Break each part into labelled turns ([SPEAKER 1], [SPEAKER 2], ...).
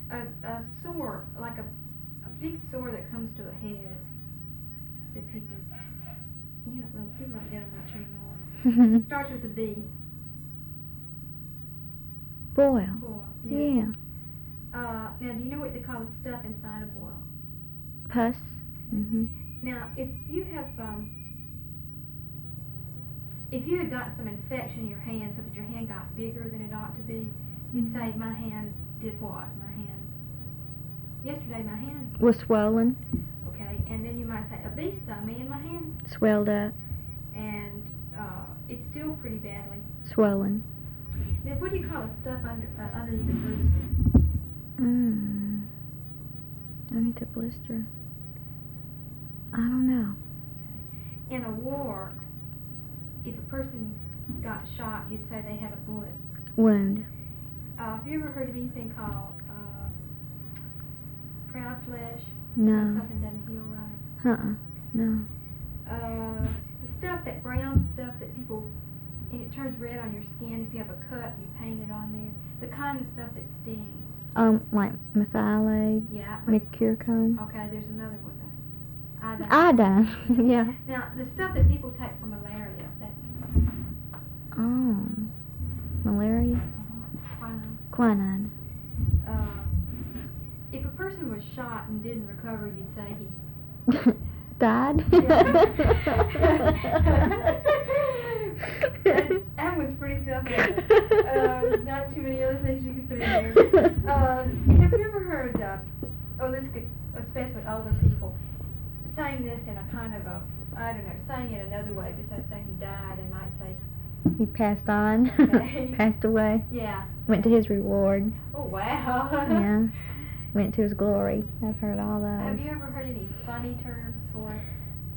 [SPEAKER 1] a sore, like a big sore that comes to a head that people don't get them much anymore. It starts with a B.
[SPEAKER 2] Boil.
[SPEAKER 1] Boil.
[SPEAKER 2] Yeah.
[SPEAKER 1] Now, do you know what they call the stuff inside a boil?
[SPEAKER 2] Pus. Mhm.
[SPEAKER 1] Now, if you had gotten some infection in your hand so that your hand got bigger than it ought to be, you'd say, my hand did what? Yesterday my hand.
[SPEAKER 2] Was swollen.
[SPEAKER 1] Okay, and then you might say, a bee stung me in my hand.
[SPEAKER 2] Swelled up.
[SPEAKER 1] And it's still pretty badly.
[SPEAKER 2] Swollen.
[SPEAKER 1] Now, what do you call the stuff underneath the blister?
[SPEAKER 2] Underneath the blister. I don't know.
[SPEAKER 1] In a war, if a person got shot, you'd say they had a bullet
[SPEAKER 2] Wound.
[SPEAKER 1] have you ever heard of anything called proud flesh?
[SPEAKER 2] No.
[SPEAKER 1] Something doesn't heal right.
[SPEAKER 2] No.
[SPEAKER 1] The stuff, that brown stuff that people, and it turns red on your skin. If you have a cut, you paint it on there. The kind of stuff that stings.
[SPEAKER 2] Like methylate.
[SPEAKER 1] Yeah.
[SPEAKER 2] Mercurochrome.
[SPEAKER 1] Okay, there's another one there.
[SPEAKER 2] Iodine. Yeah.
[SPEAKER 1] Now, the stuff that people take for malaria, that's
[SPEAKER 2] Oh. Malaria.
[SPEAKER 1] quinine.
[SPEAKER 2] Quinine.
[SPEAKER 1] If a person was shot and didn't recover, you'd say he
[SPEAKER 2] Died.
[SPEAKER 1] that one's pretty self-evident. Not too many other things you can put in there. Have you ever heard, this could, especially older people, saying this in a kind of a, I don't know, saying it another way besides saying he died, they might say,
[SPEAKER 2] He passed on.
[SPEAKER 1] Okay.
[SPEAKER 2] Passed away.
[SPEAKER 1] yeah.
[SPEAKER 2] Went to his reward.
[SPEAKER 1] Oh, wow.
[SPEAKER 2] Yeah. Went to his glory. I've heard all those.
[SPEAKER 1] Have you ever heard any funny terms for it?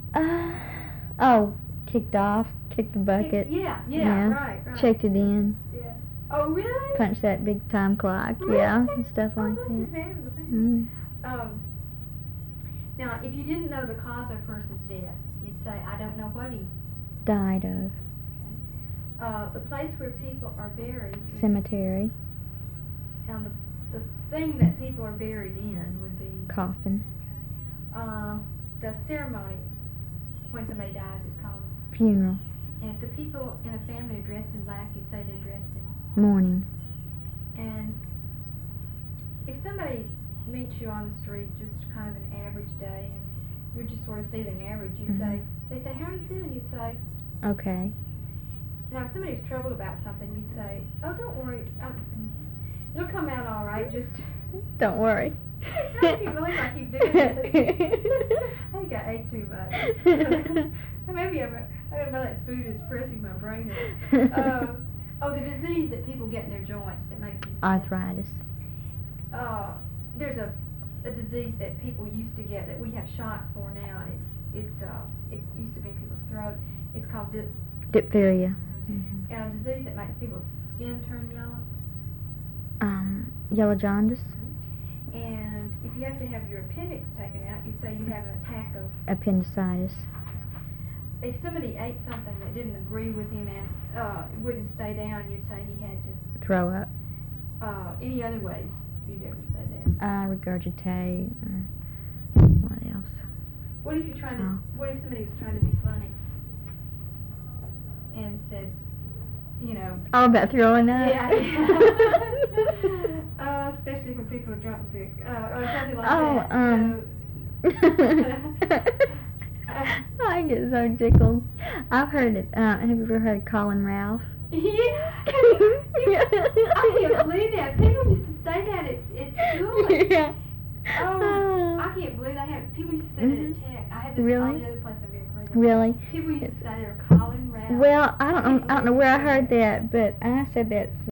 [SPEAKER 2] Kicked off. Kicked the bucket.
[SPEAKER 1] Yeah, right.
[SPEAKER 2] Checked it in.
[SPEAKER 1] Yeah. Oh, really?
[SPEAKER 2] Punched that big time clock.
[SPEAKER 1] Really?
[SPEAKER 2] Yeah. And stuff like
[SPEAKER 1] that's
[SPEAKER 2] that.
[SPEAKER 1] fabulous.
[SPEAKER 2] Mm.
[SPEAKER 1] Now, if you didn't know the cause of a person's death, you'd say, I don't know what he...
[SPEAKER 2] Died of.
[SPEAKER 1] The place where people are buried...
[SPEAKER 2] Cemetery.
[SPEAKER 1] And the thing that people are buried in would be...
[SPEAKER 2] Coffin.
[SPEAKER 1] The ceremony when somebody dies is called...
[SPEAKER 2] Funeral.
[SPEAKER 1] And if the people in a family are dressed in black, you'd say they're dressed in...
[SPEAKER 2] Mourning.
[SPEAKER 1] And if somebody meets you on the street, just kind of an average day, and you're just sort of feeling average, you'd say, they say, how are you feeling? You'd say...
[SPEAKER 2] Okay.
[SPEAKER 1] Now, if somebody's troubled about something, you'd say, oh, don't worry, it'll come out all right, just...
[SPEAKER 2] Don't worry.
[SPEAKER 1] I can't believe I keep doing this. I think I ate too much. Maybe I don't know, that food is pressing my brain out. The disease that people get in their joints that makes them sick.
[SPEAKER 2] Arthritis.
[SPEAKER 1] There's a disease that people used to get that we have shots for now, and it used to be in people's throat. It's called
[SPEAKER 2] Diphtheria.
[SPEAKER 1] and a disease that makes people's skin turn yellow.
[SPEAKER 2] Yellow jaundice.
[SPEAKER 1] And if you have to have your appendix taken out, you'd say you have an attack of...
[SPEAKER 2] Appendicitis.
[SPEAKER 1] If somebody ate something that didn't agree with him and wouldn't stay down, you'd say he had to...
[SPEAKER 2] Throw up.
[SPEAKER 1] Any other ways you'd ever say that?
[SPEAKER 2] Regurgitate. Or what else?
[SPEAKER 1] What if what if somebody was trying to be funny and said,
[SPEAKER 2] All about throwing up.
[SPEAKER 1] Yeah. Especially when people are drunk sick, or something like that.
[SPEAKER 2] I get so tickled. I've heard it. Have you ever heard Colin Ralph?
[SPEAKER 1] Yeah. I can't believe that. People used to say that at school.
[SPEAKER 2] Yeah.
[SPEAKER 1] Oh, I can't believe I have. People used to say that at Tech. I had this
[SPEAKER 2] Really?
[SPEAKER 1] other place I've ever heard of.
[SPEAKER 2] Really?
[SPEAKER 1] People used to say they were Colin Ralph.
[SPEAKER 2] Well, I don't know where I heard that, but I said that